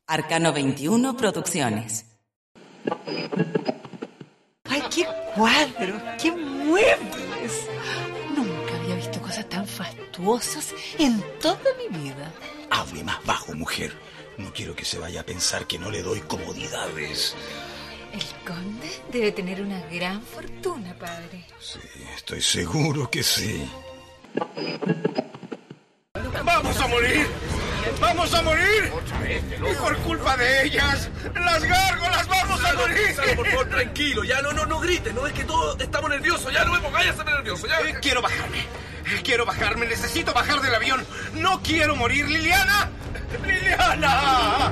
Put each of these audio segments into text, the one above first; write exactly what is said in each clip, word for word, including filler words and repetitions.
Arcano veintiuno Producciones. ¡Ay, qué cuadros! ¡Qué muebles! Nunca había visto cosas tan fastuosas en toda mi vida. Hable más bajo, mujer. No quiero que se vaya a pensar que no le doy comodidades. El conde debe tener una gran fortuna, padre. Sí, estoy seguro que sí. ¡Vamos a morir! ¡Vamos a morir! Y por culpa de ellas, las gárgolas vamos a morir. Gonzalo, por favor, tranquilo, ya no, no, no grites, no es que todos estamos nerviosos, ya no me pongáis a ser nervioso, ya. Eh, quiero bajarme, quiero bajarme, necesito bajar del avión. No quiero morir, Liliana. ¡Liliana!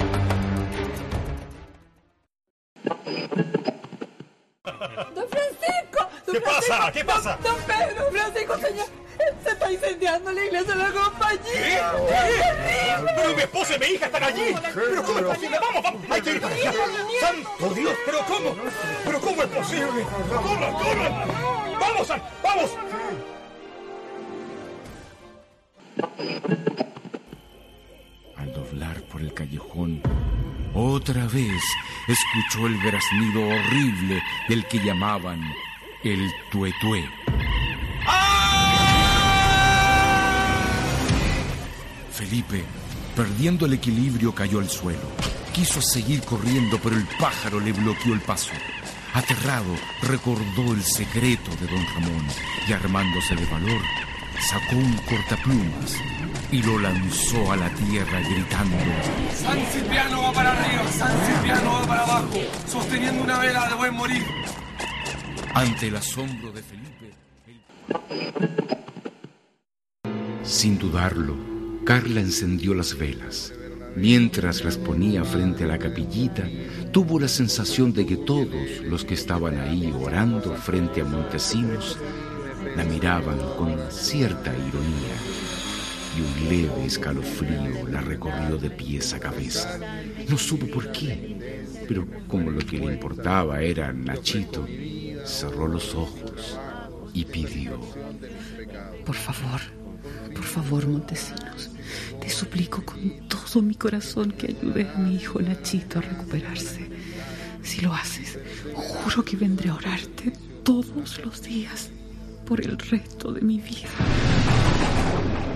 ¡Don Francisco! Don ¿Qué Francisco, pasa? ¿Qué pasa? Don, don Pedro, Francisco, señor. Se está incendiando la iglesia de la compañía. ¿Qué? ¿Qué? Pero mi esposa y mi hija están allí. ¿Pero cómo es posible? Vamos, vamos. Hay que ir para allá. ¡Santo Dios! ¿Pero cómo? ¿Pero cómo es posible? ¡Corran, corran! ¡Vamos, San! ¡Vamos! Al doblar por el callejón, otra vez escuchó el graznido horrible del que llamaban el tuetué. Felipe, perdiendo el equilibrio, cayó al suelo. Quiso seguir corriendo, pero el pájaro le bloqueó el paso. Aterrado, recordó el secreto de don Ramón y, armándose de valor, sacó un cortaplumas y lo lanzó a la tierra gritando: San Cipriano va para arriba, San Cipriano va para abajo, sosteniendo una vela de buen morir. Ante el asombro de Felipe, el... Sin dudarlo, Carla encendió las velas. Mientras las ponía frente a la capillita, tuvo la sensación de que todos los que estaban ahí orando frente a Montesinos la miraban con cierta ironía, y un leve escalofrío la recorrió de pies a cabeza. No supo por qué, pero como lo que le importaba era Nachito, cerró los ojos y pidió: Por favor, por favor, Montesinos, te suplico con todo mi corazón que ayudes a mi hijo Nachito a recuperarse. Si lo haces, juro que vendré a orarte todos los días por el resto de mi vida.